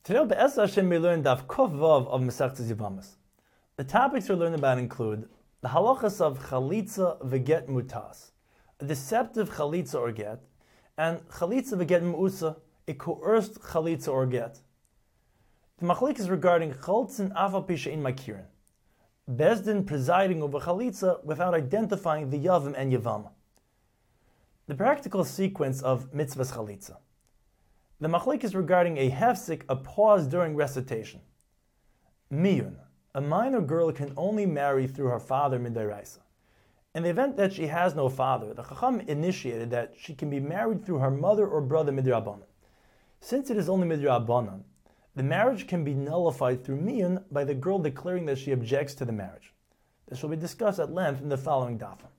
Today, Be'ez Hashem, we learn Daf Kuf Vav of Masechtas Yevamos. The topics we're learning about include the halachas of chalitza v'get mutas, a deceptive chalitza or get, and chalitza v'get mu'usa, a coerced chalitza or get. The machlik is regarding chaltzin afal pi she'ein makirin, Bezdin presiding over chalitza without identifying the yavim and yavam. The practical sequence of mitzvahs chalitza. The machlik is regarding a hefsek, a pause during recitation. Miyun, a minor girl can only marry through her father midiraisa. In the event that she has no father, the Chacham initiated that she can be married through her mother or brother midrabanan. Since it is only midrabanan, the marriage can be nullified through miyun by the girl declaring that she objects to the marriage. This will be discussed at length in the following daf.